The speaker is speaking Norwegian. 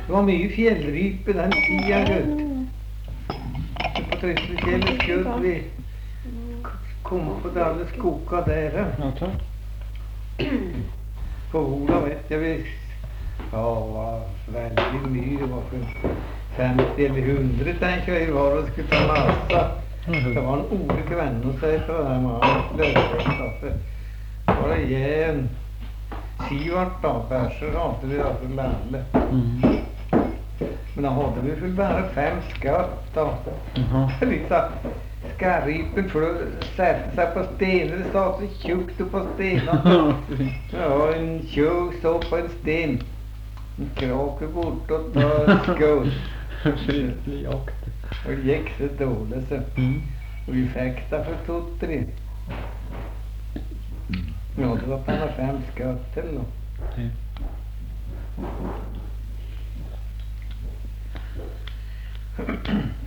Det var mye fjellrype den tida, gutt. På Trysilfjellet skutt vi kom på det alle skoga der. Ja, takk. På Hola vet jeg vi ja, det var veldig mye. Det var for 50 eller 100, tenker jeg, var det skulle ta massa. Det var en Ole Kvenno seg fra den mannen. Det var det igjen. Sivart da, Perser hadde vi da for lærle. Men da hadde vi vel bare 5 skatt da. Litt av skarripen sette seg på stener, det stod så tjukt på stenene. Ja, en tjug stod på en sten. En krake bortåt og skål. Skikkelig jakt. Og det gikk så dårlig så. Og vi fikk det for 2-3. Ja, det var bare 5 skatt til nå. Ja.